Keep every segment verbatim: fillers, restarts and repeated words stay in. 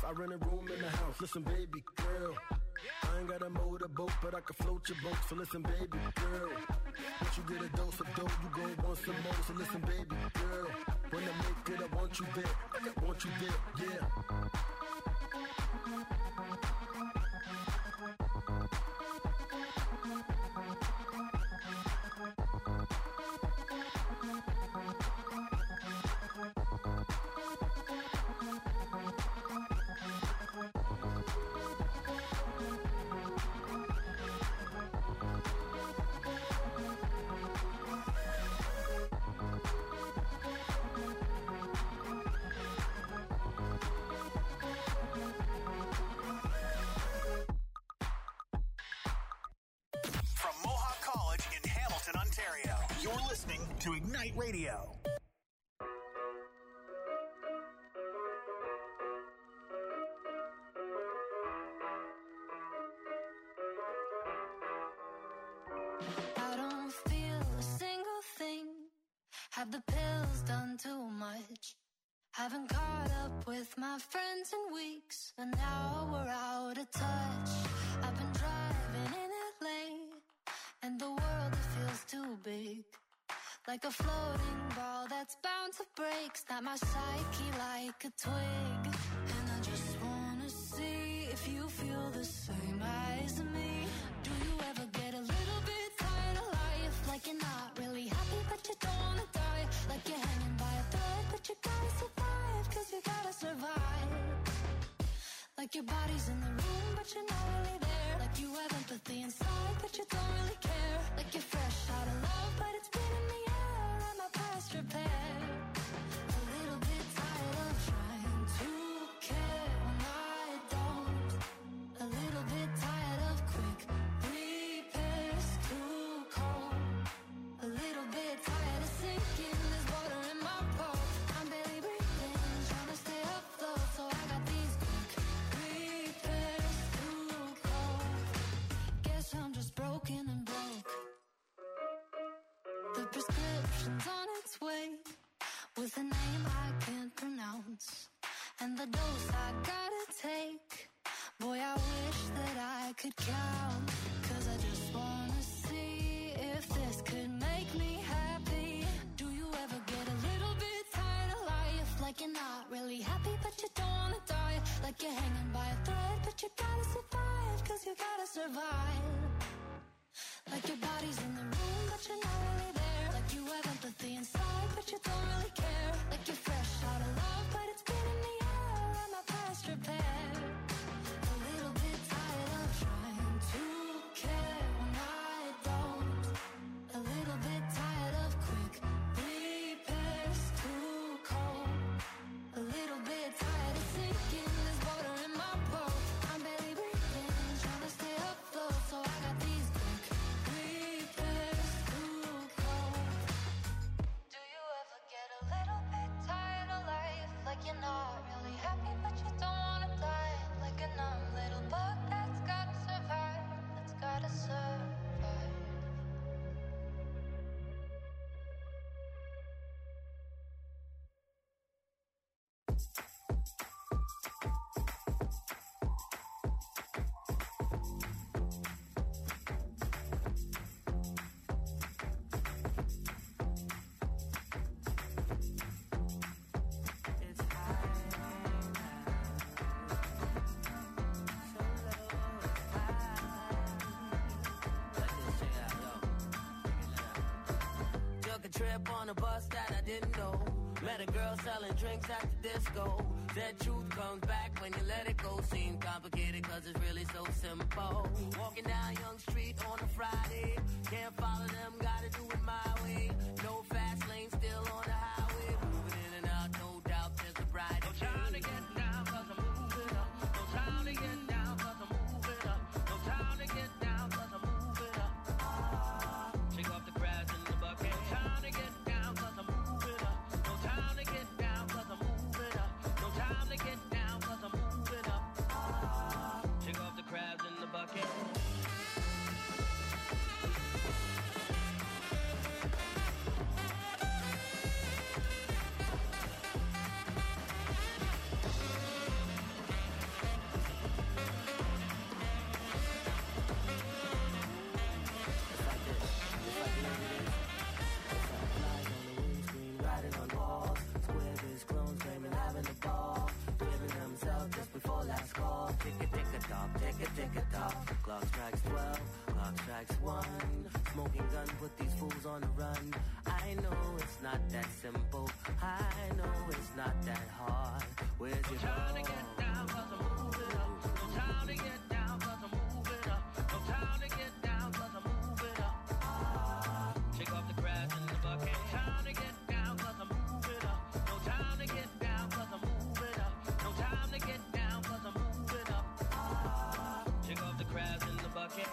I rent a room in the house. Listen, baby girl, I ain't got a motorboat, but I can float your boat. So listen, baby girl, once you get a dose of dope, you gon' want some more. So listen, baby girl, when I make it, I want you there. I want you there, yeah. To Ignite Radio. I don't feel a single thing. Have the pills done too much? Haven't caught up with my friends in weeks, and now we're out of touch. I've been driving in L A, and the world, it feels too big. Like a floating ball that's bound to break. Snap my psyche like a twig. And I just wanna see if you feel the same as me. Do you ever get a little bit tired of life? Like you're not really happy but you don't wanna die. Like you're hanging by a thread but you gotta survive. Cause you gotta survive. Like your body's in the room but you're not really there. Like you have empathy inside but you don't really care. Like you're fresh out of love but it's been in the repair. A little bit tired of trying to care when I don't. A little bit tired of quick repairs, too cold. A little bit tired of sinking, there's water in my boat. I'm barely breathing, trying to stay afloat. So I got these quick repairs, too cold. Guess I'm just broken and broke. The prescription's on its way, with a name I can't pronounce, and the dose I gotta take. Boy, I wish that I could count. Cause I just wanna see if this could make me happy. Do you ever get a little bit tired of life? Like you're not really happy but you don't wanna die. Like you're hanging by a thread but you gotta survive. Cause you gotta survive. Like your body's in the room but you're not really there. Like you have empathy inside but you don't really care. Like you're fresh out of love but it's been in the air. I'm a past repair. A little bit tired of trying to care when I don't. A little bit tired of quick repairs, too cold. A little bit tired of sinking, there's water in my boat. I'm barely breathing, trying to stay afloat. So I got these quick repairs, too cold. Do you ever get a little bit tired of life? Like you're not really happy but you don't wanna die. Like a numb little bug that's gotta survive. That's gotta survive. Trip on a bus that I didn't know. Met a girl selling drinks at the disco. That truth comes back when you let it go. Seems complicated cause it's really so simple. Walking down Young Street on a Friday. Can't follow them, gotta do it my way. No fast lane, still on the highway. Moving in and out, no doubt there's a bright. No time to get down cause I'm moving up. No time to get down cause I'm moving up. No time to get down cause I'm moving up. Ah, shake off the grass in the bucket. No time to get down cause I'm moving up. No time to get down cause I'm moving up. No time to get down cause I'm moving up. Ah, shake off the crabs in the bucket. Clock strikes twelve, clock strikes one. Smoking gun, put these fools on the run. I know it's not that simple. I know it's not that hard. Where's your no time to get down, cause I'm moving up. No time to get down, cause I'm moving up. No time to get down, cause I'm moving up. Ah, shake off the grass in the bucket. No time to get down, cause I'm moving up. No time to get down, cause I'm moving up. No time to get down, cause I'm moving up. Ah, shake off the grass in the bucket.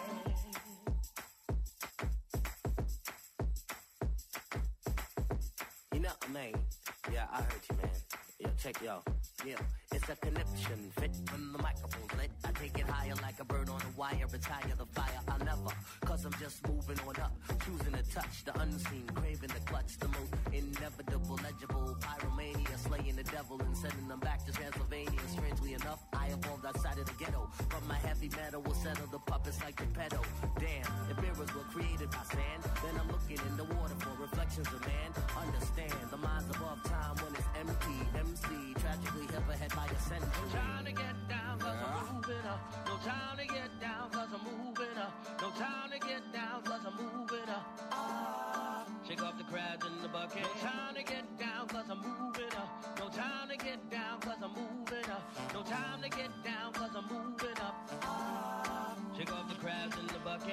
You know, man. Yeah, I heard you, man. Yo, check yo. Yeah, it's a connection fit when the microphone's lit. I take it higher like a bird on a wire. Retire the fire, I'll never. Cause I'm just moving on up. Choosing to touch the unseen. Craving the clutch. The most inevitable, legible. Pyromania. Slaying the devil and sending them back to Transylvania. Strangely enough, I evolved outside of the ghetto. But my heavy metal will settle the puppets like the pedo. Damn, if mirrors were created by sand, then I'm looking in the water for reflections of man. Understand, the mind's above time when it's empty. M C, tragically hip ahead by a century. No time to get down, cause I'm moving up. No time to get down, cause I'm moving up. No time to get down, cause I'm moving up. Ah, shake off the crabs in the bucket. No time to get down, cause I'm moving up. No time to get down, cause I'm moving up. No time to get down, cause I'm moving up. Ah, shake off the crabs in the bucket.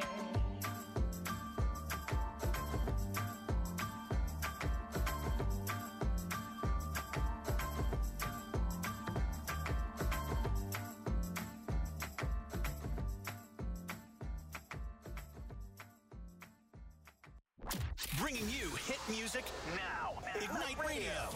Bringing you hit music now. Ignite Radio.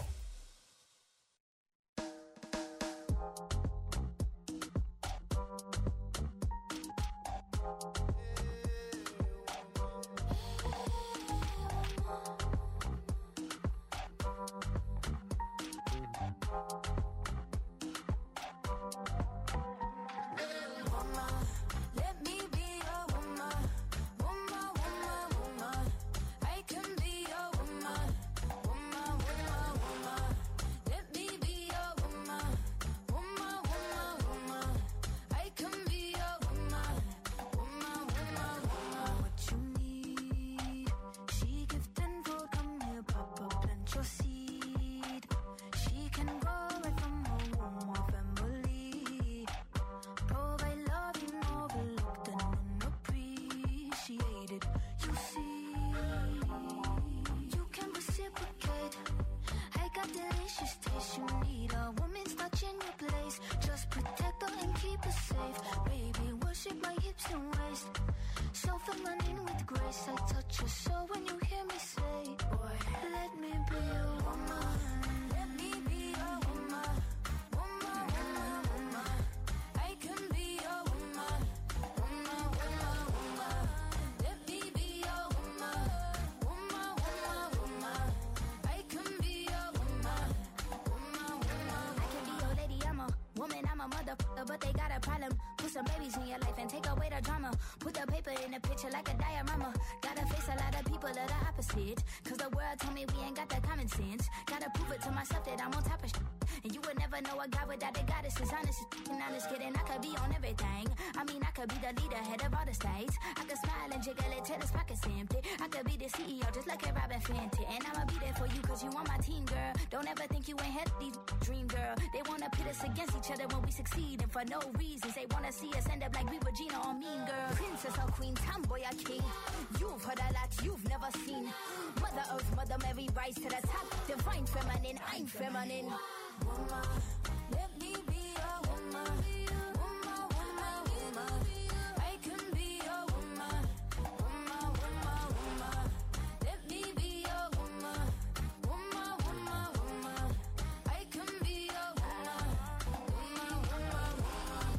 But they got a problem. Put some babies in your life and take away the drama. Put the paper in the picture like a diorama. Gotta face a lot of people that are opposite. Cause the world told me we ain't got that common sense. Gotta prove it to myself that I'm on top of shit. And you would never know a guy without a goddess is honest. And honest kidding, I could be on everything. I mean, I could be the leader, head of all the states. I could smile and jiggle it till his pockets empty. I could be the C E O just like a Robin Fenty. And I'ma be there for you cause you on my team, girl. Don't ever think you ain't had these dream, girl. They wanna pit us against each other when we succeed. And for no reasons, they wanna see us end up like we Regina or Mean Girl. Princess or queen, tomboy or king. You've heard a lot you've never seen. Mother Earth, Mother Mary, rise to the top. Divine feminine, I'm feminine. Woman, let me be a woman. Woman, woman, woman. I can be a woman. Woman, woman, woman. Let me be a woman. Woman, woman, woman. I can be a woman. Woman, woman, woman.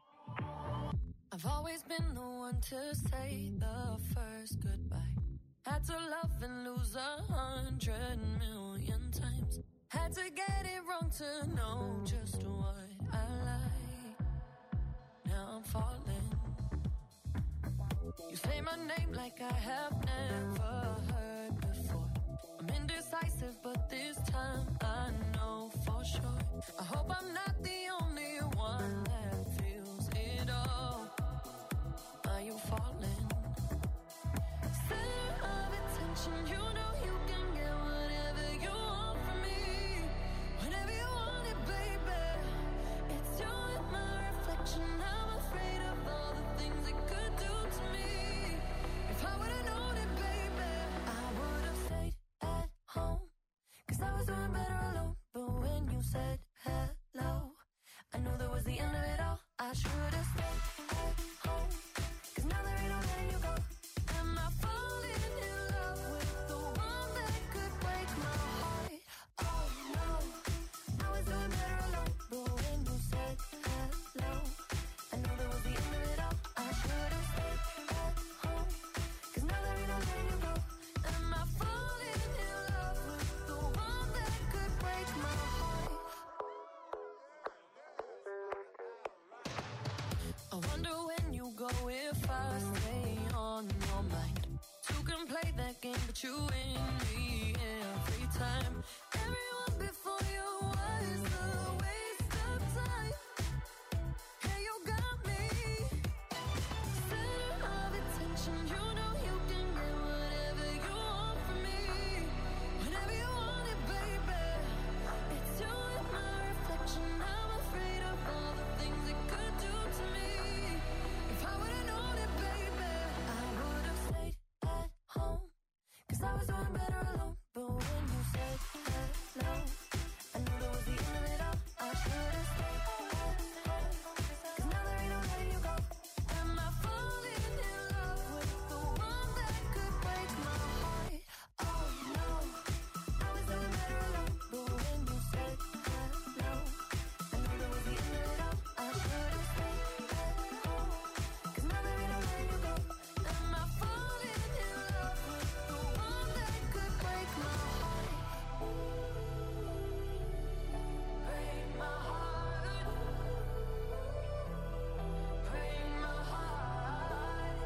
I've always been the one to say the first goodbye. I Had to love and lose a hundred million times. Had to get it wrong to know just what I like. Now I'm falling. You say my name like I have never heard before. I'm indecisive, but this time I know for sure. I hope I'm not the only one that feels it all. Are you falling? Center of attention, you know you can get whatever you want from me. Whenever you want it, baby. It's you and my reflection. I'm afraid of all the things it could do to me. If I would've known it, baby, I would've stayed at home. Cause I was doing better alone. But when you said hello, I knew that was the end of it all. I should've stayed at home. Cause now there ain't no letting you go. Am I falling in love with the one that could break my heart? Oh no, I was doing better alone. But when you said hello, I knew that was the end of it all. I should've stayed at home. Cause now there ain't no letting you go. Am I falling in love with the one that could break my heart? I wonder when you go if I stay on your mind. Two can play that game, but you win me every time. Everyone before you was a waste of time. Hey, you got me. Center of attention, you know you can get whatever you want from me. Whenever you want it, baby. It's you and my reflection. I'm afraid of all the things it could do to me. If I would've known it, baby, I would've stayed at home. Cause I was doing better alone. But when you said hello, I knew that was the end of it all. I should've stayed at home. Cause now there ain't no letting you go. Am I falling in love with the one that could break my heart? Oh no, I was doing better alone. But when you said hello, I knew that was the end of it all. I should've stayed at home. Cause now there ain't no letting you go. Am I falling in love with the one that could break my heart? Break my heart. Break my heart.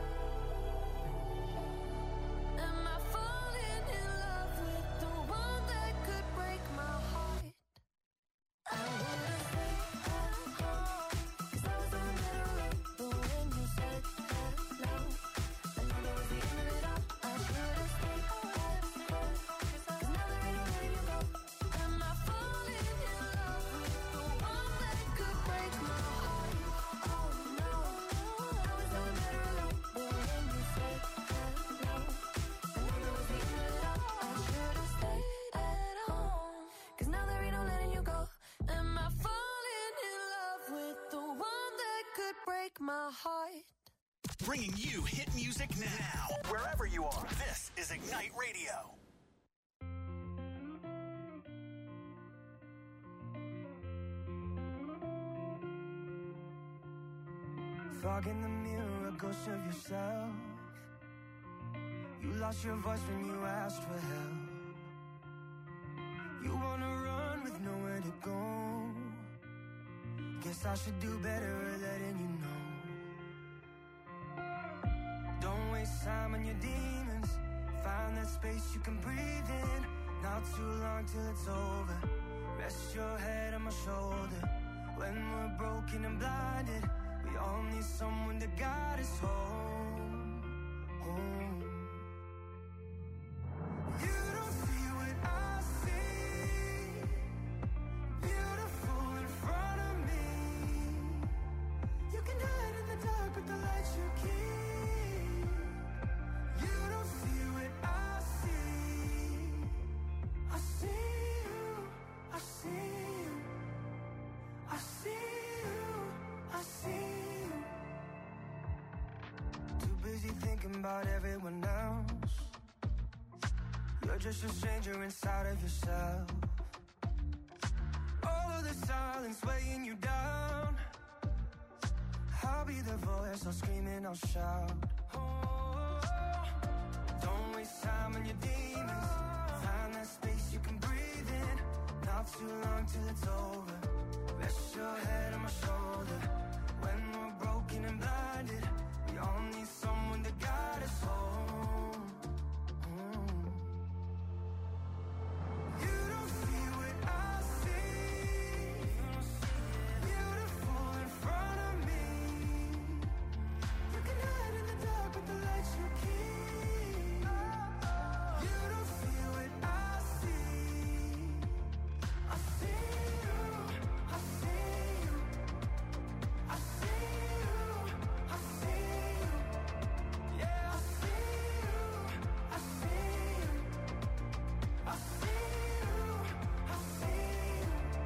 Am I falling in love with the one that could break my heart? I would've stayed at home. Cause I was doing better alone. But when you said hello, I knew that was the end of it all. I should've stayed at home. Cause now there ain't no letting you go. Am I falling in love with the one that could break my heart? Oh no, I was doing better alone. But when you said hello, I knew that was the end of it all. I should've stayed at home. Cause now there ain't no letting you go. Am I falling in love with the one that could break my heart? Bringing you hit music now. Wherever you are, this is Ignite Radio. Fog in the mirror, a ghost of yourself. You lost your voice when you asked for help. You wanna run with nowhere to go. Guess I should do better at letting you know. Don't waste time on your demons. Find that space you can breathe in. Not too long till it's over. Rest your head on my shoulder. When we're broken and blinded, we all need someone to guide us home, home. You don't see what I see. Beautiful in front of me. You can hide in the dark with the lights you keep. You don't see what I see. I see you, I see you, I see you, I see you. Too busy thinking about everyone else. You're just a stranger inside of yourself. All of the silence weighing you down. I'll be the voice, I'll scream and I'll shout. Oh, don't waste time your demons. Find that space you can breathe in. Not too long till it's over. Rest your head on my shoulder. When we're broken and blinded, we all need someone to guide us home. Mm. You don't see what I see. Beautiful in front of me. You can hide in the dark with the lights you keep. You don't see what I see. I see you, I see you, I see you, I see you. Yeah, I see you, I see you, I see you, I see you.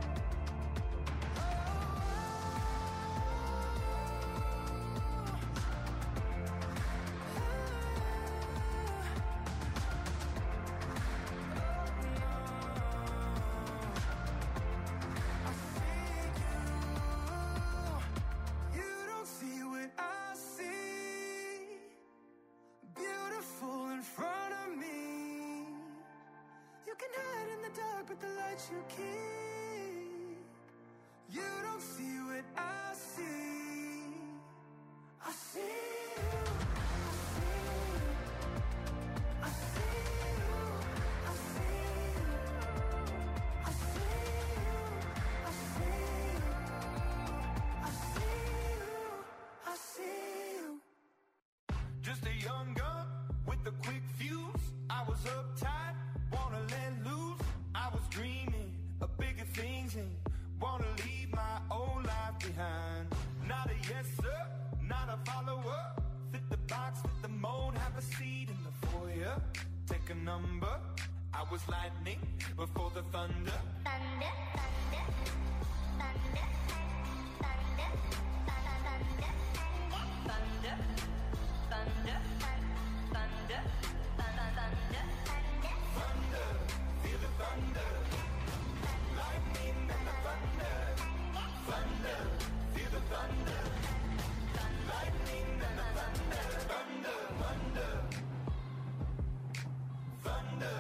You don't see what I see. Beautiful in front of me. You can hide in the dark with the lights you keep. You don't see what I see. I see you. I see you. I see you. I see you. I see you. I see you. I see you. Just a young gun with a quick fuse. I was uptight, wanna let loose. I was dreaming of bigger things and wanna leave my old life behind. Not a yes sir, not a follower. Fit the box, fit the mold, have a seat in the foyer. Take a number. I was lightning before the thunder. Thunder, thunder, thunder, thunder, thunder, thunder, thunder, thunder, thunder, Thunder, feel the thunder. Lightning and the thunder. Thunder, feel the thunder. Lightning and the thunder. Thunder, thunder. Thunder.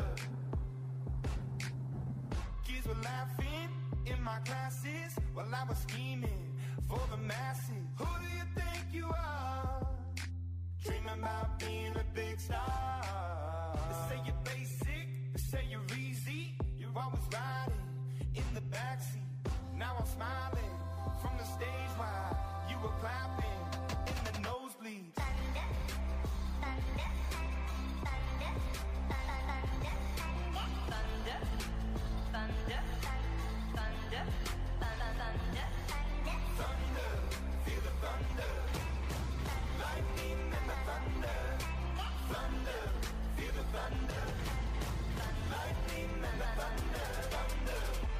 Kids were laughing in my classes while I was scheming for the masses. Who do you think you are? Dreaming about being a big star. They say you're basic, they say you're easy. You're always riding in the backseat. Now I'm smiling from the stage while you were clapping in the nosebleeds. thunder, thunder, thunder, thunder, thunder, thunder, thunder, thunder, Thunder, feel the thunder. Lightning and the thunder. Thunder, feel the thunder. Lightning and the thunder. Thunder.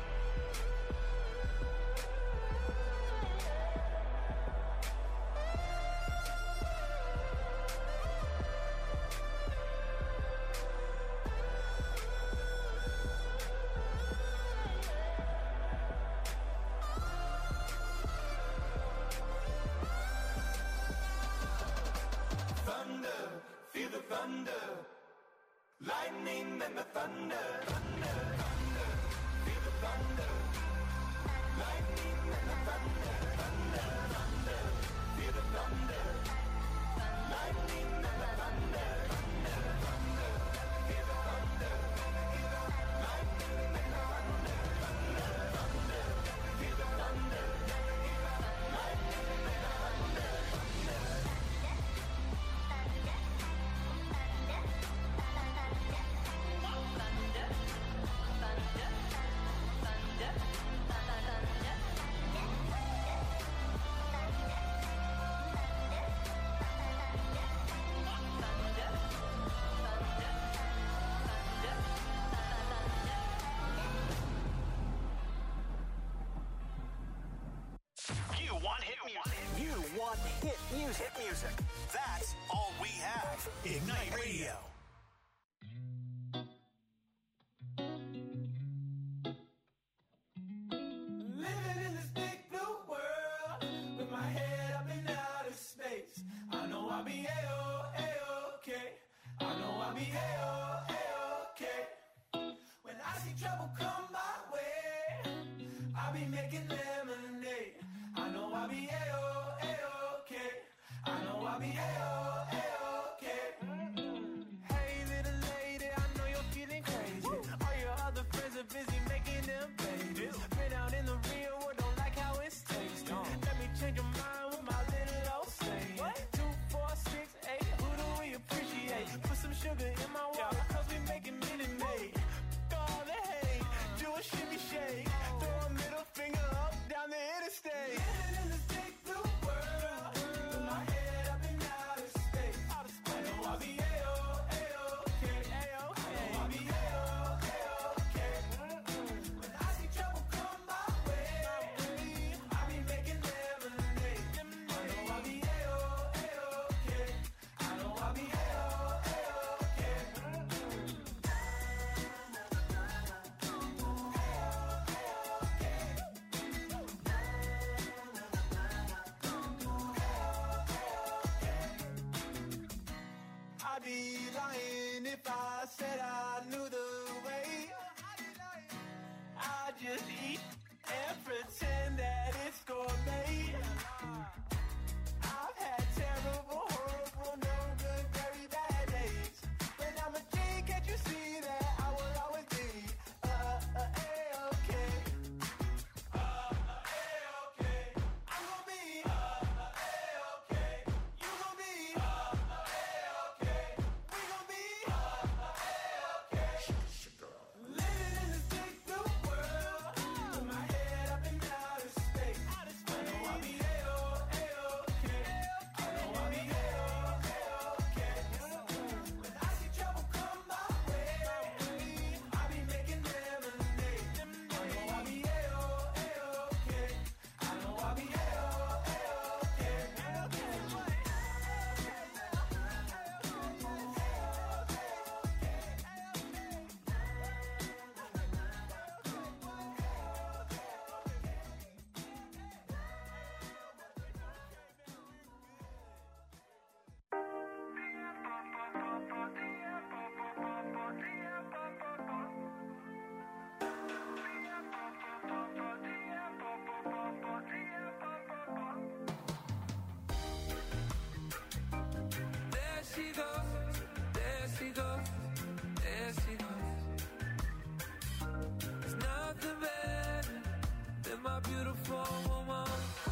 Thunder, feel the thunder. Lightning and the thunder. Thunder, thunder, feel the thunder. Lightning and the thunder. Thunder, thunder, feel the thunder. Lightning and the thunder. Thunder, thunder, feel the thunder. Lightning and the thunder. Thunder, thunder, feel the thunder. Lightning and the thunder. You want hit music. You want hit music. Hit music. That's all we have. Ignite Radio. Living in this big blue world with my head up in outer space. I know I'll be A-O, A-OK. I know I'll be A-O, A-O. making lemonade. I know I'll be A-O, A-OK. I know I'll be A-O, A-OK. Hey, little lady, I know you're feeling crazy. All your other friends are busy making them babies. Been out in the real world, don't like how it's tasting. Let me change your mind with my little old saying. Two, four, six, eight, who do we appreciate? Put some sugar in my water, cause we making Minute Maid. All the hate, do a shimmy shake. Throw a middle finger up down the interstate. Living in this big blue world, with my head up in outer space. I know I'll be A-O, A-OK. I know I'll be A-O, A-OK. When I see trouble come my way, I'll be making lemonade. I know I'll be A-O, A-OK. I know I'll be A-O, A-OK. I'd be lying if I said I knew the way. I just eat and pretend that it's gourmet. I've had terrible, horrible, no good, very bad days. But I'm a G, can't you see that I will always be uh, uh, A-OK. Uh, uh, A-OK. I'm gonna be uh, uh, A-OK. You gonna be uh, uh, A-OK. We gonna be uh, uh, A-OK. Living in this big blue world, with my head up in outer space. I know I'll be A-O, A-OK. I know I'll be A-O, A-OK. When I see trouble come my way, I'll be making lemonade. I know I'll be A-O, A-OK. I know I'll be A-O, There she goes, there she goes, there she goes. There's nothing better than my beautiful woman.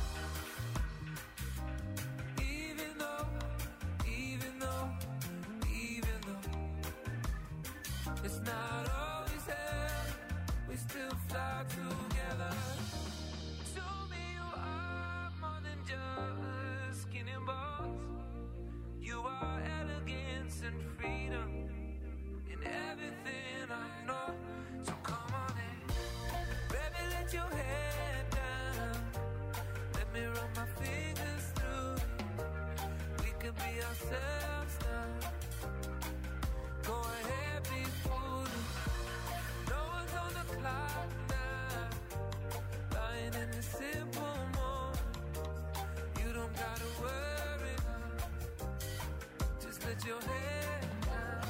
Even though, even though, even though it's not always there, we still fly together. To me, you are more than just skin and bones. You are elegance and freedom in everything I know. So come on in, baby, let your head down. Let me run my fingers through it. We can be ourselves now. Go ahead, be foolish. No one's on the clock now. Lying in the simple moments. You don't gotta worry now. Just let your head down.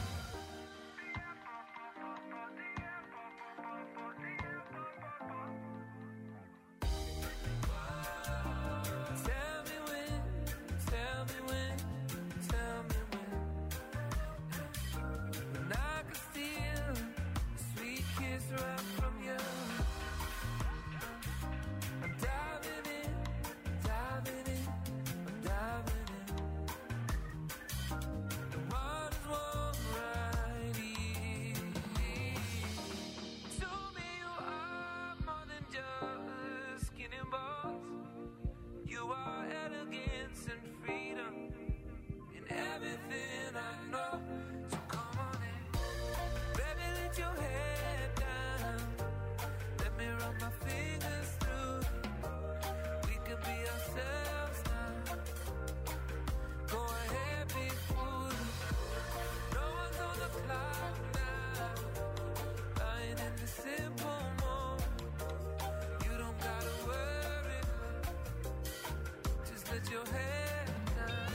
Tell me when, tell me when, tell me when. When I could steal a sweet kiss right from you. I'm diving in, diving in, I'm diving in. The water's warm right here. To me, you are more than just skin and bones. You are elegance and freedom in everything I know. So come on in, baby, let your head down. Let me run my fingers through it. We can be ourselves now. Go ahead, be foolish. No one's on the clock now. Lying in the simple moment. You don't gotta worry. Just let your head down.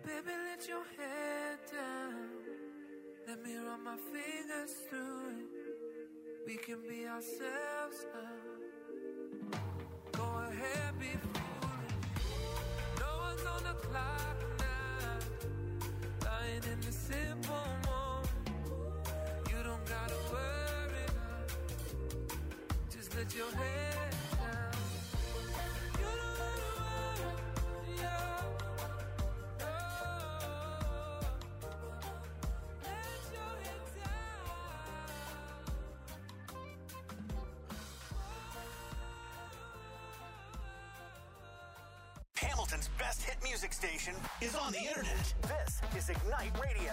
Baby, let your head down. Let me run my fingers through it. We can be ourselves now. Go ahead, be foolish. No one's on the clock now. Lying in the simple moment. You don't gotta worry now. Just let your head down. You don't gotta worry, yeah. Hamilton's best hit music station is on the internet. This is Ignite Radio.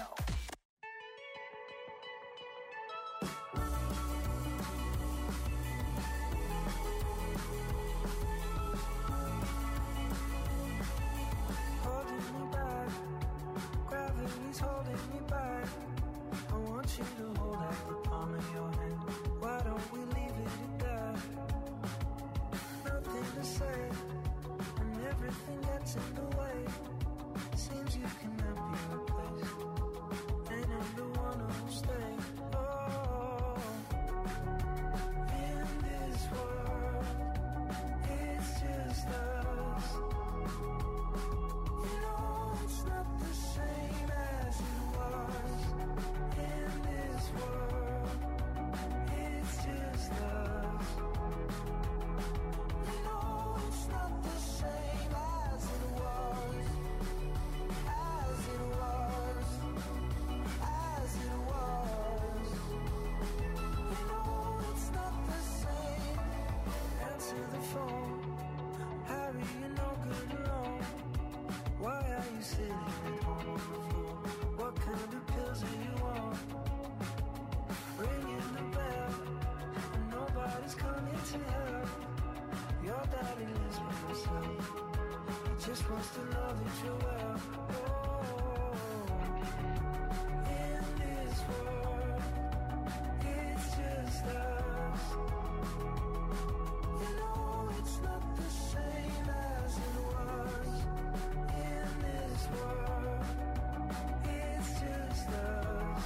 Holding me back, gravity's holding me back. I want you to hold out the palm of your hand. Why don't we leave it at that? Nothing to say, and everything gets in the way. Seems you cannot be replaced, and I'm the one who'll stay. Oh, in this world, it's just us. You know it's not the same as it was. In this world, it's just us. You know it's not the same as it was. As it was. As it was. You know it's not the same. Answer the phone. Harry, you're no good alone. Why are you sitting at home on the floor? What kind of pills are you on? Ringing the bell, and nobody's coming to help. Your daddy lives by himself. He just wants to know that you're well. Oh, in this world, it's just us. You know it's not the same as it was. In this world, it's just us.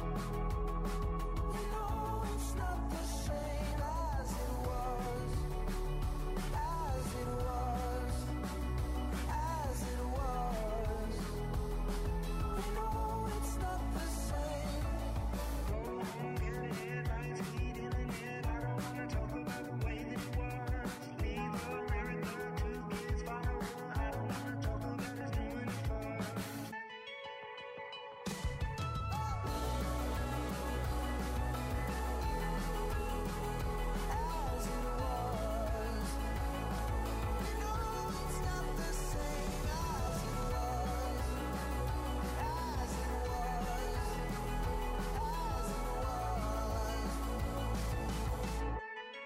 You know it's not the same as it was. As it was. As it was. You know it's not the same. Get it, lights heating in it. I don't wanna talk about the way that it was. Leave America, two kids follow. I don't wanna talk about us doing it first. As it was. You know it's not the same as it was. As it was. As it was.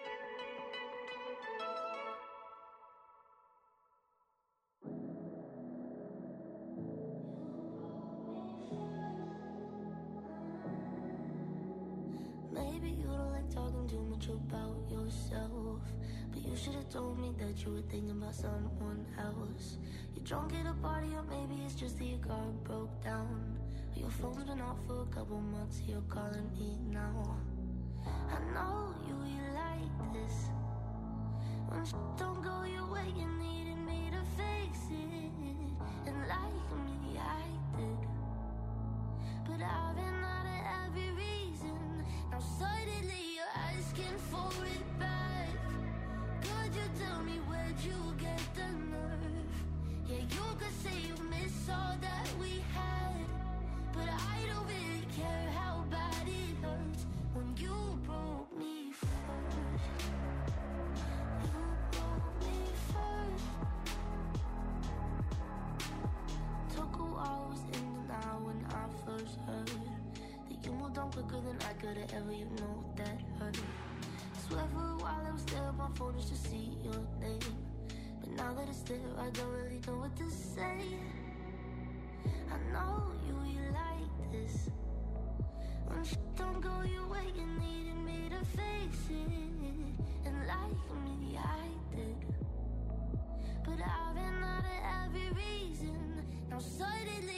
Maybe you don't like talking too much about yourself, but you should have told me that you were thinking about someone else. You're drunk at a party, or maybe it's just that your car broke down. Or your phone's been off for a couple months, you're calling me now. I know you, you like this. When sh- don't go your way, you needed me to fix it. And like me, I did. But I've been out of every reason. Now suddenly you're asking for it back. Could you tell me where'd you get the nerve? Yeah, you could say you miss all that we had, but I don't really care how bad it hurts when you broke me first. You broke me first. Took a while, was in denial when I first heard that you moved on quicker than I could have ever, you know that hurt. Swear for a while I was there on my phone just to see your name, but now that it's there I don't really know what to say. I know you, you like this. When sh- don't go your way, you needed me to fix it. And like me, I did. But I've been out of every reason. Now suddenly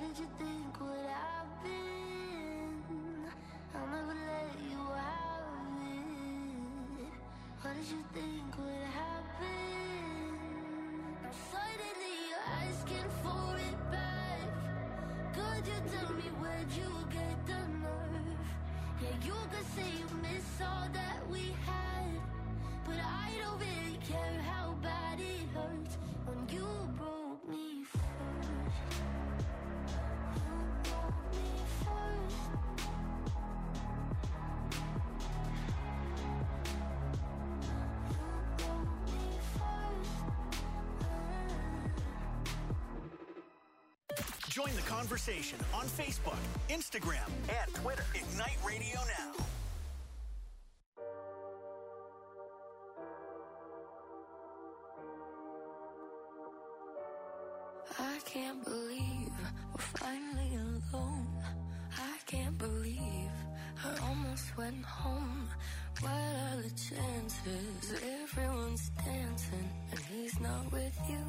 did you think would happen? I'll never let you have it. What did you think would happen? Suddenly you're asking for it back. Could you tell me where'd you get the nerve? Yeah, you could say you miss all that we had, but I don't really care how bad it hurts when you broke me first. You broke me first. You broke me first. Join the conversation on Facebook, Instagram, and Twitter. Ignite Radio Now. I can't believe we're finally alone. I can't believe I almost went home. What are the chances? Everyone's dancing and he's not with you.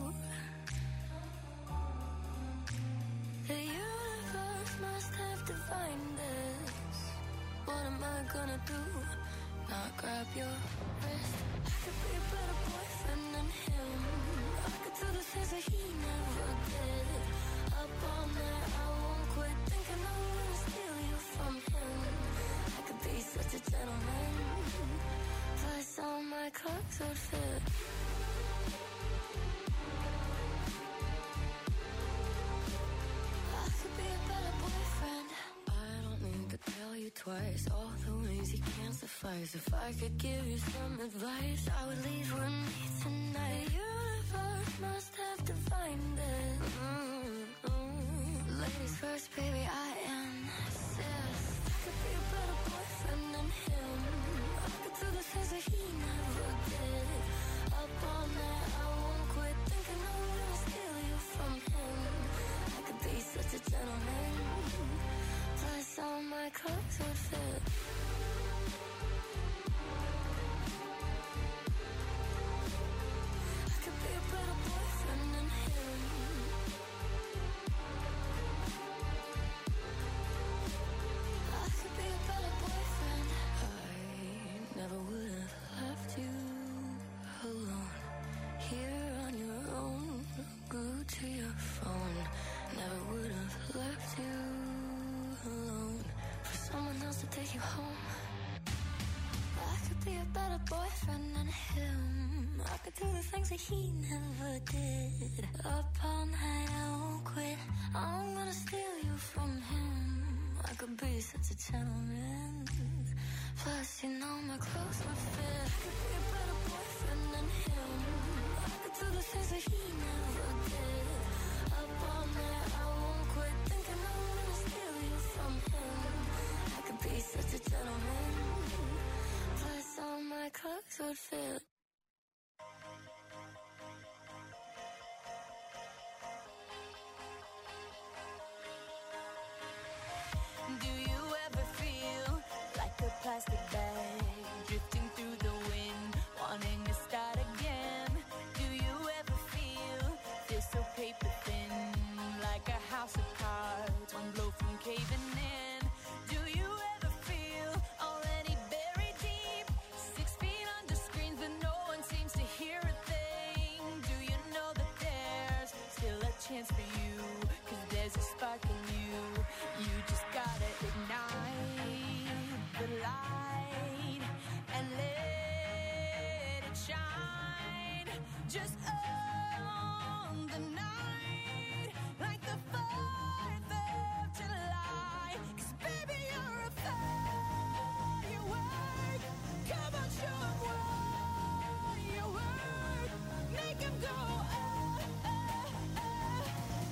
The universe must have divined this. What am I gonna do? Not grab your wrist. I could be a better boyfriend than him. I could do the things that he never did. Up all night, I won't quit thinking I'm gonna steal you from him. I could be such a gentleman. Plus all my clothes would fit. I could be a better boyfriend. I don't need to tell you twice all the ways you can't suffice. If I could give you some advice, I would leave with me tonight. The universe must have divined it. Mm-hmm. Ladies first, baby, I insist. I could be a better boyfriend than him. I could do the things that he never did. Up all night, I won't quit thinking I'm gonna steal you from him. I could be such a gentleman. Plus all my clothes would fit. I could be a better boyfriend than him. I could be a better boyfriend. I never would have left you alone. Here on your own, glued to your phone. Never would have left you alone for someone else to take you home. I could be a better boyfriend than him. I could do the things that he never did. Up all night, I won't quit. I'm gonna steal you from him. I could be such a gentleman. Plus, you know my clothes would fit. I could be a better boyfriend than him. I could do the things that he never did. Up all night, I won't quit thinking I'm gonna steal you from him. I could be such a gentleman. Plus, all my clothes would fit. Do you ever feel like a plastic bag drifting through the wind, wanting to start again? Do you ever feel this so paper thin, like a house of cards, one blow from caving in? Do you ever feel already buried deep, six feet under screens, but no one seems to hear a thing? Do you know that there's still a chance for you, 'cause there's a spark in you? You just gotta ignite the light and let it shine. Just on the night, like the fourth of July. 'Cause baby, you're a firework. Come on, show 'em what you work. Make 'em go, oh, oh, oh.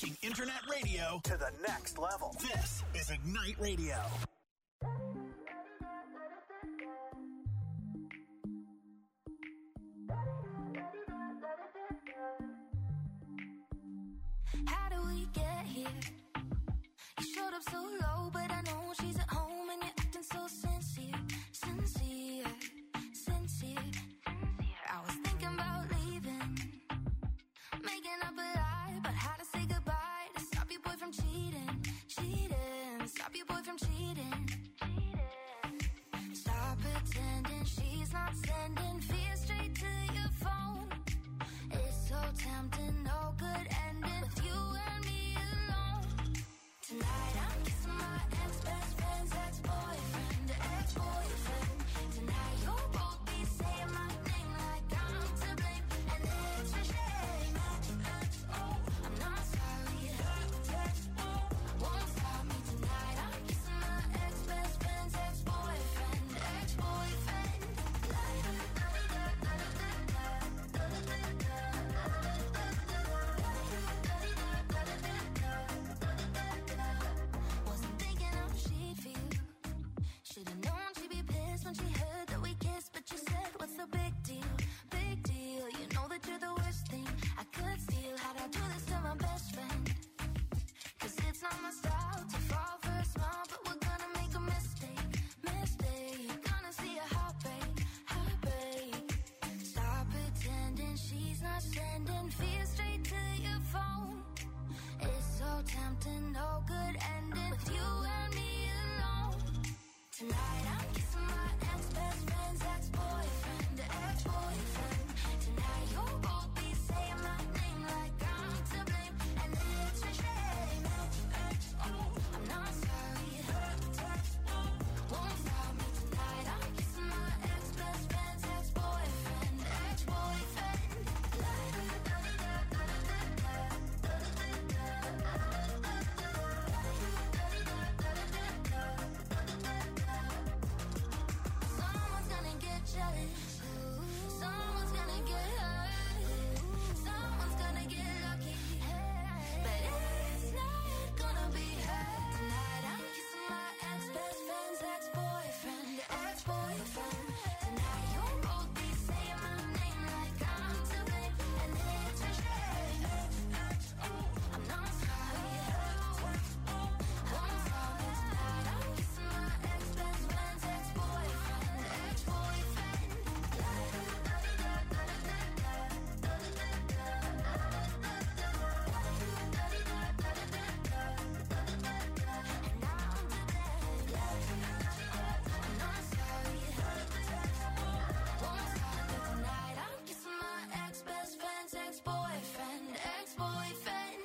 taking internet radio to the next level. This is Ignite Radio. How do we get here? You showed up so low, but I know she's at home and you're acting so sincere, sincere, sincere. I was thinking about leaving, making up a lie about how to say goodbye to stop your boy from cheating, cheating, stop your boy from cheating. Stop pretending she's not sending fear straight to your phone. It's so tempting, no good ending with you and me alone. Tonight I'm kissing my ex-best friend's ex-boyfriend, ex-boyfriend. Tonight you'll both be saying my name like I'm to blame, and it's a shame. Oh, I'm not sorry. Won't stop me tonight. I'm kissing my ex-best friend's ex-boyfriend, ex-boyfriend. Wasn't thinking how she'd feel. Should've known she'd be pissed when she heard that we kissed. But you said, what's the big deal? Big deal. You know that you're the worst thing I could steal. How'd I do this to my best friend? Cause it's not my style to fall for a smile, but we're gonna make a mistake, mistake. Gonna see a heartbreak, heartbreak. Stop pretending she's not sending fear straight to your phone. It's so tempting, no good ending with you and me alone. Tonight I'm kissing my ex-best friend's ex-boyfriend, ex-boyfriend. Tonight you'll both be saying my name like I'm to blame, and it's a shame. Oh, I'm not sorry. Won't stop me tonight. I'm kissing my ex-best friend's ex-boyfriend, ex-boyfriend. Someone's gonna get jealous. Someone's gonna get hurt. Someone's gonna get lucky. But it's not gonna be her. Tonight I'm kissing my ex-best friend's ex-boyfriend, ex-boyfriend. Tonight you'll both be saying my name like I'm to blame, and it's a shame. I'm not sorry. Won't stop me tonight. I'm kissing my ex-best friend's ex-boyfriend, ex-boyfriend. I'm not sorry. Won't stop me tonight. I'm kissing my ex-best friend's ex-boyfriend, ex-boyfriend.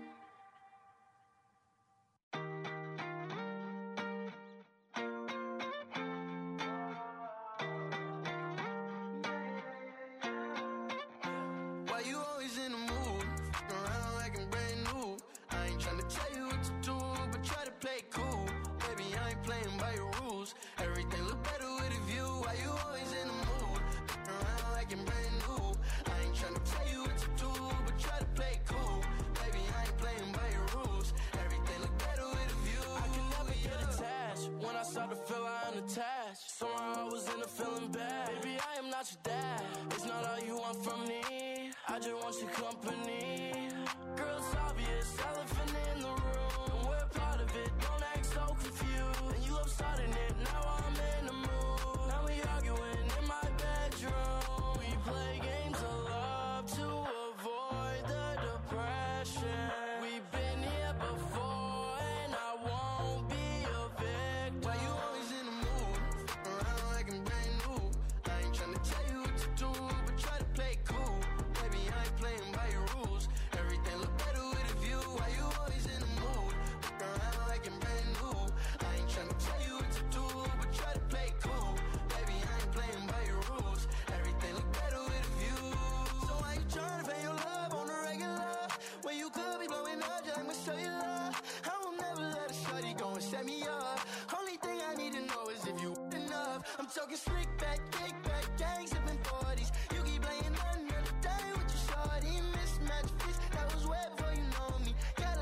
Why you always in the mood? Around like I'm brand new. I ain't tryna tell you what to do, but try to play it cool. Baby, I ain't playing by your rules. Everything look better with a view. Why you always in the mood? Around like I'm brand new. I ain't tryna tell you what to do, but try to play it cool. Baby, I ain't playing by your rules. Everything look better with a view. I can never get attached. When I start to feel I'm attached, somehow I was in a feeling bad. Baby, I am not your dad. It's not all you want from me. I just want your company. Girl, it's obvious, elephant in the room, and we're part of it. Don't act so confused. And you love starting it. Now I'm in the mood. Now we arguing in my bedroom. We play games of love to avoid the depression. We've been here before, and I won't be a victim. Why you always in the mood? Around like I'm brand new. I ain't tryna tell you what to do, but try to play it cool. Baby, I ain't playing by your rules. Everything look better with a view. Why you always in the mood? Around like I'm brand new. I ain't tryna tell you what to do, but try to play it cool. Baby, I ain't playing by your rules. Everything look better with a view. So why you tryna pay your love on the regular? When you could be blowing up just like my cellular. I will never let a shorty go and set me up. Only thing I need to know is if you enough. I'm talking slick back, kick back, gang sipping forties. You keep playing another day with your shorty. Mismatch fits, that was way before you know me. Got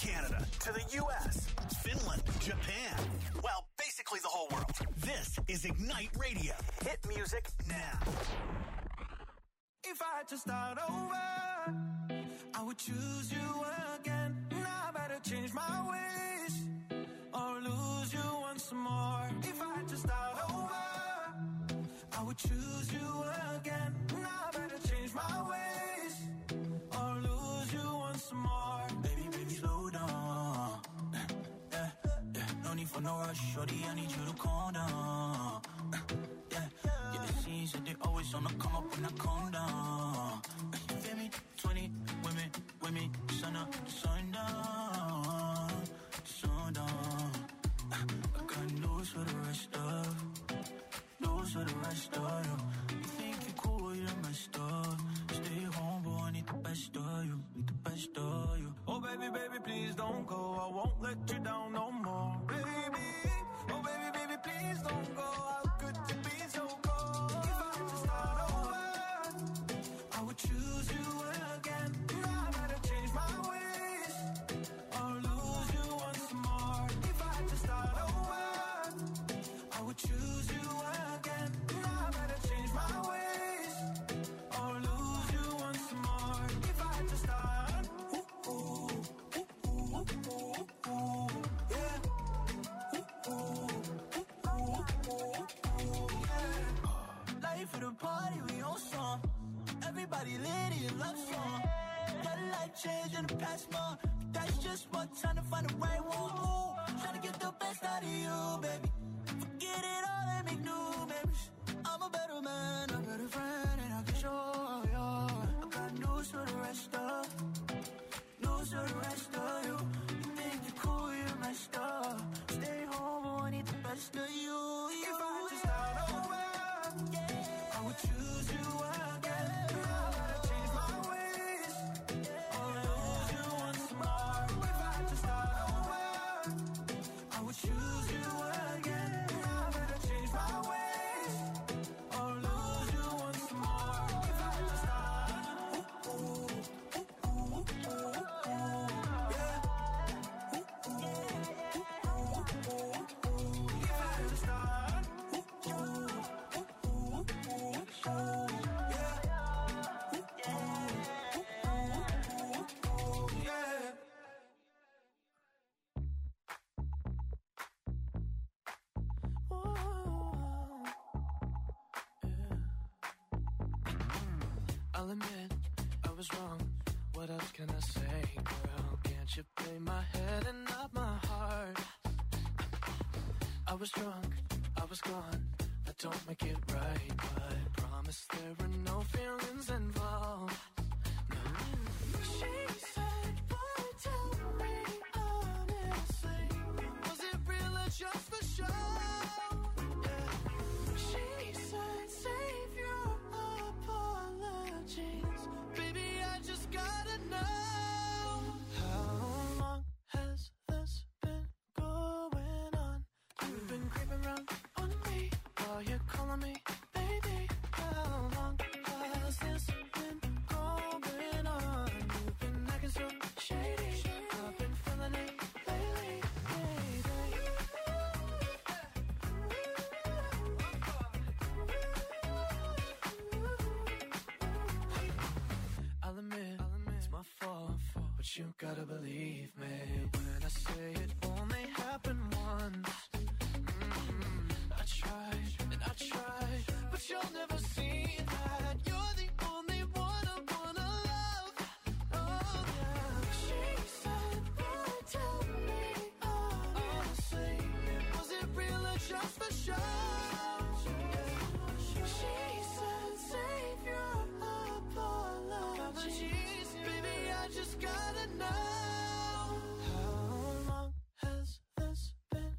Canada to the U S, Finland, Japan. Well, basically the whole world. This is Ignite Radio. Hit music now. If I had to start over, I would choose you again. Now I better change my ways or lose you once more. If I had to start over, I would choose you again. Now I better change my ways or lose you once more. Baby, baby, slow down. Yeah, yeah. No need for no rush, shorty. I need you to calm down. Yeah, yeah. The scenes that they always on the come up when I calm down. You feel me? Twenty women with me, sun up, sun down, sun down. I got news for the rest of, news for the rest of you. You think you cool, you're messed up. Stay home, boy, I need the best of you, need the best of you. Oh baby, baby, please don't go. I won't let you down no more, baby. Oh baby, baby, please don't go. How could you be so cold? If I had to start over, I would choose you again. Now I better change my ways or lose you once more. If I had to start over, I would choose you again. Now I better change my ways or lose you once more. If I had to start, ooh, ooh, ooh, ooh, ooh, ooh, yeah. Ooh, ooh, ooh, ooh, ooh, yeah. Life for the party, we on song. Everybody lit in love song. Got a life change in the past month. That's just what time to find the right one. Trying to get the best out of you, baby. Forget it all and make new memories. I'm a better man, a better friend, and I can show you. I got news for the rest of, news for the rest of you. You think you're cool, you're messed up. Stay home, I need the best of you. If I had to start over, I would choose you again. Now I better change my ways or lose you once more. If I had to start over, I would choose you again. Now I better change my ways or lose you once more. If I had to start, ooh, ooh, ooh, ooh, ooh, yeah. Ooh, ooh, ooh, ooh, ooh. If I had to start, ooh, ooh, ooh, ooh, ooh, yeah. Ooh, ooh, ooh, ooh, yeah. I'll admit I was wrong. What else can I say, girl? Can't you play my head and not my heart? I was drunk, I was gone. That don't make it right, but promise there were no feelings involved. No. She said, boy, tell me honestly, was it real or just for show? Yeah. She said, save your apologies. Baby, I just gotta know. How long has this been going on? You've been creeping around on me while you're calling me baby. How long has this been going on? You've been acting so shady. I've been feeling it lately, baby. I'll admit, it's my fault, but you gotta believe me when I say it only happened once. Mm, I tried and I tried, but you'll never see that. You're the only one I wanna love. Oh yeah. She said, boy, tell me honestly, was it real or just for show? She said, save your apologies. Baby, I just gotta know. How long has this been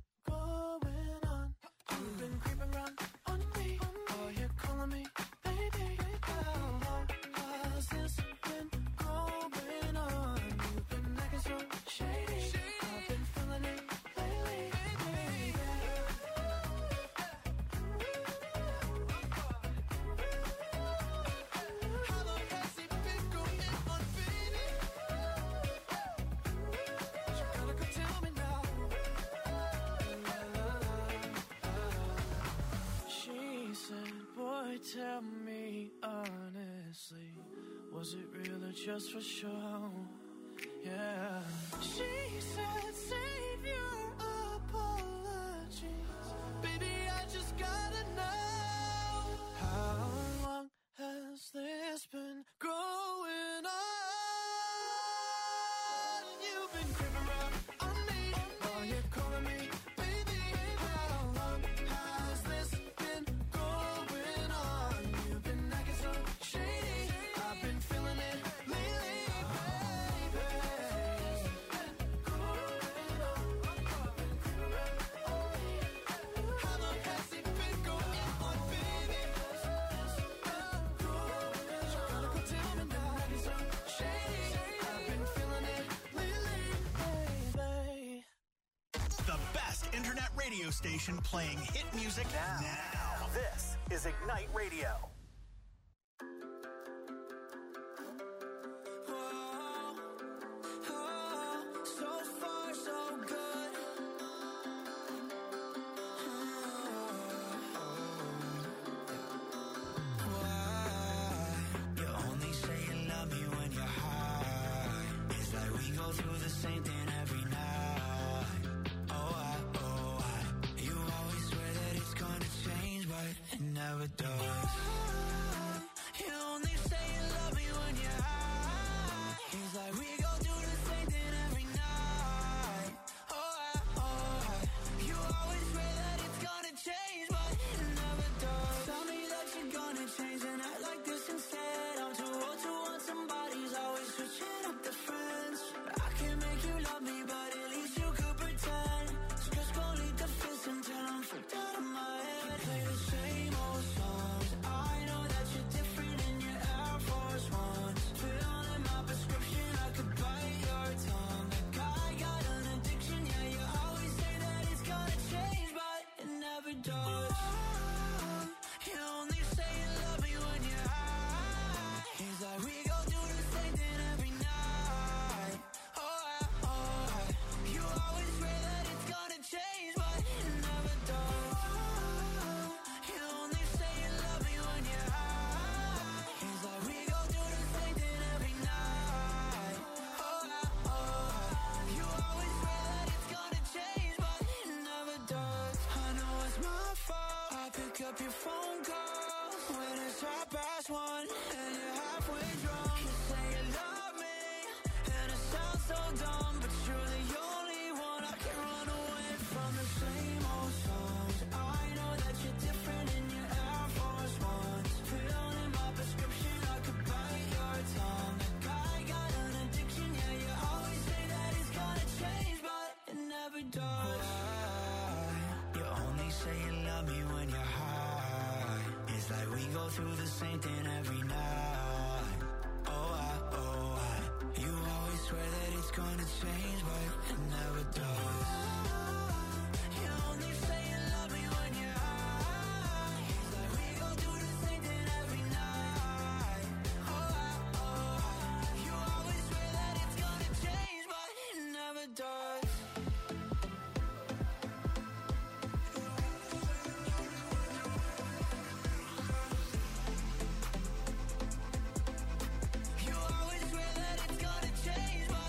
going on? You've been creeping around on me while you're calling me baby. tell me honestly, was it real or just for show? Yeah. She said, save your apologies. Baby, I just gotta know, how long has this been going on? You've been creeping around on me while you're calling me baby. How long has this been going on? You've been acting so shady. I've been feeling it lately, baby. It's been going on. I've been creeping around on me. How long has it been going on, baby? It's been going on. You gotta go tell me now. Acting so shady. I've been feeling it lately, baby. The best internet radio station playing hit music now. now. This is Ignite Radio. So far, so good. Why? You only say you love me when you're high. It's like we go through the same thing every night. Oh, I, oh, I. You always swear that it's gonna change, but it never does. You only say you love me when you're high. It's like we go through the same thing every night. Oh, I, oh, I. You always swear that it's gonna change, but it never does. Tell me that you're gonna change and act like this instead. I'm too old to want somebody's always switching up the friends. I can make you love me, but at least you could pretend. Just go leave the fence until I'm freaked out of my head. You play the same old songs. I know that you're different in your Air Force Ones. Filling my prescription, I could bite your tongue. Like I got an addiction, yeah, you always say that it's gonna change, but it never does. You only say you love me when you're high. It's like we go through the same thing every night. Oh, I, oh, I. You always swear that it's gonna change, but it never does. You only say you love me when you're high. It's like we go through the same thing every night. Oh, I, oh, I. You always swear that it's gonna change, but it never does. I know it's my fault. I pick up your phone calls when it's half past one and you're halfway drunk. You say you love me and it sounds so dumb, but you're the only one I can run away from. The same old songs. I know that you're different in your Air Force Ones. Filling my prescription, I could bite your tongue. Like I got an addiction, yeah, you always say that it's gonna change, but it never does. You only say you love me when you're high. It's like we go through the same thing every night. Oh, I, oh, I. You always swear that it's gonna change, but it never does. You only say you love me when you're high. It's like we go through the same thing every night. Oh, I, oh, I. You always swear that it's gonna change, but it never does. You always swear that it's gonna change, but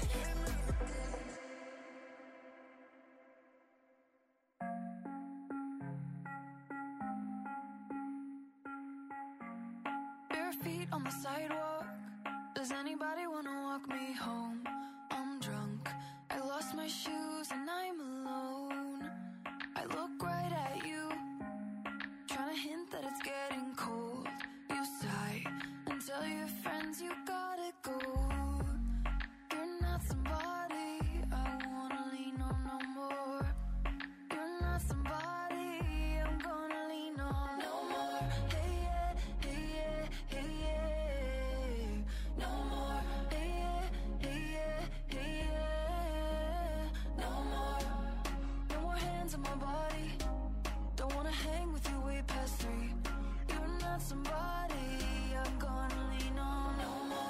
Bare feet on the sidewalk. Does anybody wanna walk me home? I'm drunk. I lost my shoes and I'm alone. I look right at you, trying to hint that it's getting cold. You sigh and tell your friends you gotta go. You're not somebody I wanna lean on no more. You're not somebody I'm gonna lean on no more. Hey yeah, hey yeah, hey yeah. No more. Hey yeah, hey yeah, hey yeah. No more. No more hands on my body. Don't wanna hang with you way past three. You're not somebody I'm gonna lean on no more.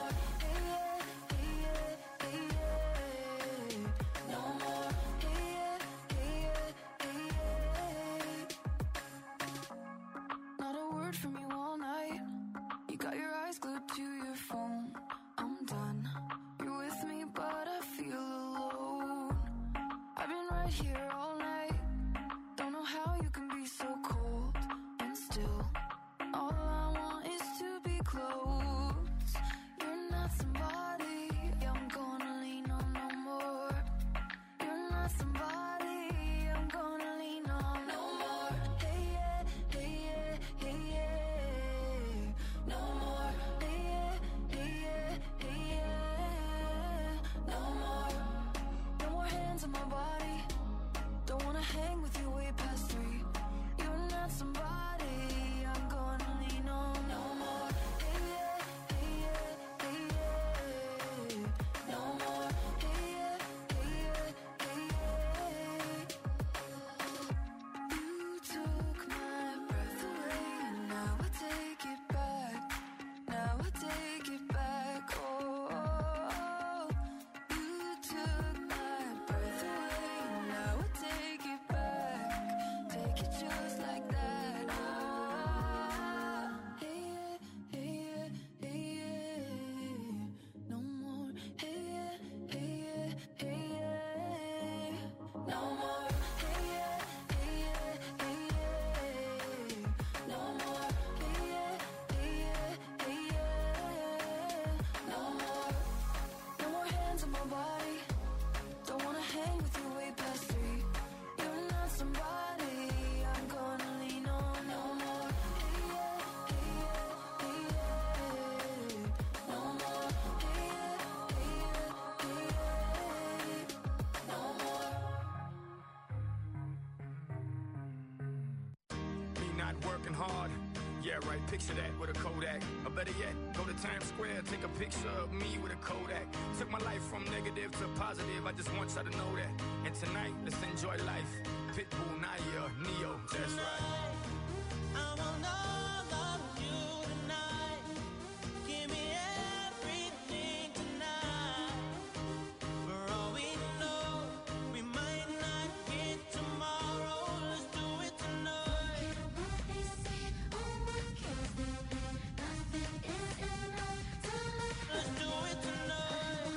right here all night. Don't know how you can be so cold and still. All I want is to be close. You're not somebody I'm gonna lean on no more. You're not somebody I'm gonna lean on no more. Hey yeah, hey yeah, hey yeah. No more. Hey yeah, hey yeah, hey yeah. No more. No more hands on my body. Don't wanna hang with you way past three. You're not somebody I'm gonna lean on no more. Hey yeah, hey yeah, hey yeah. No more. Hey yeah, hey yeah, hey yeah. You took my breath away, and now I take it back. Now I take it back. Oh, oh, oh. You took my breath away, and now I take it back. Take it just like that. Ah, hey yeah, hey yeah, hey yeah. No more. Hey yeah, hey yeah, hey yeah. No more. Hey yeah, hey yeah, hey yeah. No more. Hey yeah, hey yeah, hey yeah. No more. No more hands on my body. Don't wanna hang with you way past three. You're not somebody I'm gonna lean on no more. Hey yeah, hey yeah, hey yeah. No more. Hey yeah, hey yeah, hey yeah. No more. Me not working hard. Yeah, right, picture that with a Kodak. Or better yet, go to Times Square, take a picture of me with a Kodak. Took my life from negative to positive, I just want y'all to know that. And tonight, let's enjoy life. Pitbull, Naya, Neo, that's right. I want all of you tonight. Give me everything tonight. For all we know, we might not get tomorrow. Let's do it tonight. Let's do it tonight.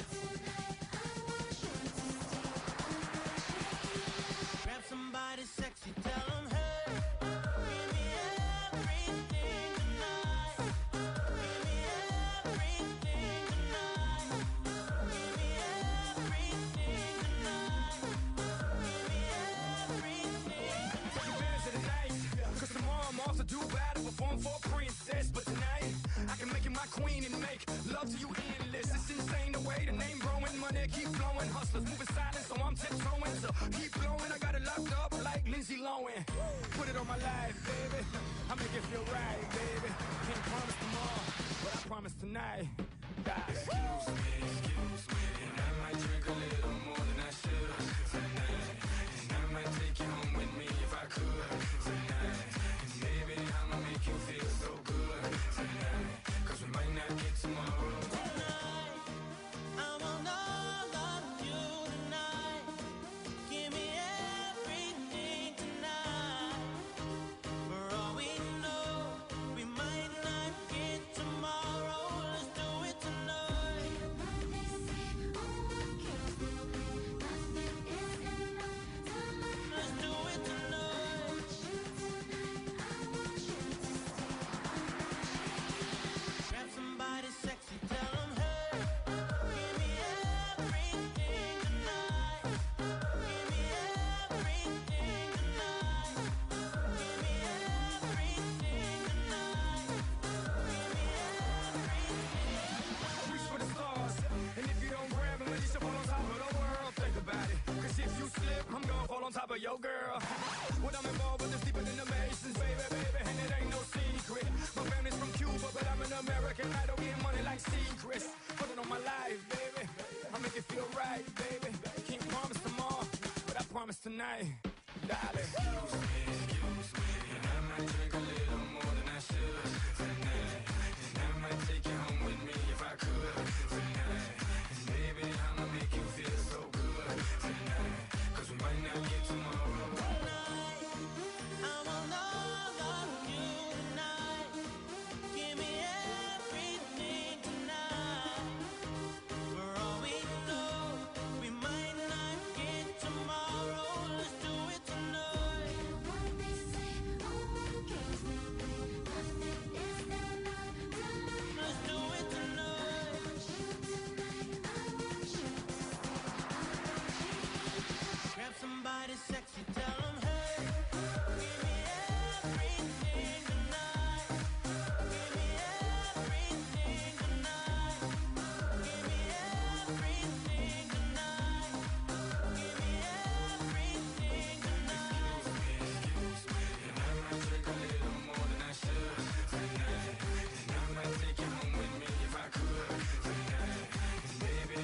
Grab somebody sexy, tell them hey. Give me everything tonight. Give me everything tonight. Give me everything tonight. Give me everything. Take advantage of the night, cause tomorrow I'm off to Dubai to perform for a princess. But tonight, I can make you my queen and make love to you endless. It's insane the way the name growing, money keep flowing. Hustlers moving silent, so I'm tiptoeing. So keep blowing, I got it locked up like Lindsay Lohan. Put it on my life, baby. I make it feel right, baby. Can't promise tomorrow, but I promise tonight. God. Excuse me, excuse me, and I might drink a little more than I should tonight. And I might take you home with me if I could tonight. And baby, I'ma make you feel so good tonight. Cause we might not get tomorrow. I want all of you tonight. Give me everything tonight. For all we know, we might not get tomorrow. Let's do it tonight. Let's do it tonight. Grab somebody sexy, tell them hey. Give me everything tonight. Give me everything tonight. Give me everything tonight. Give me everything. Reach for the stars, and if you don't grab them, at least you fall on top of the world. Think about it, cause if you slip, I'm gonna fall on top of your girl. What I'm involved with is deeper than the Masons, baby, baby, and it ain't no secret. My family's from Cuba, but I'm an American. I don't get money like secrets. Put it on my life, baby. I make it feel right, baby. Can't promise tomorrow, but I promise tonight, darling. Excuse me, excuse me, and I might drink a little more than I should tonight.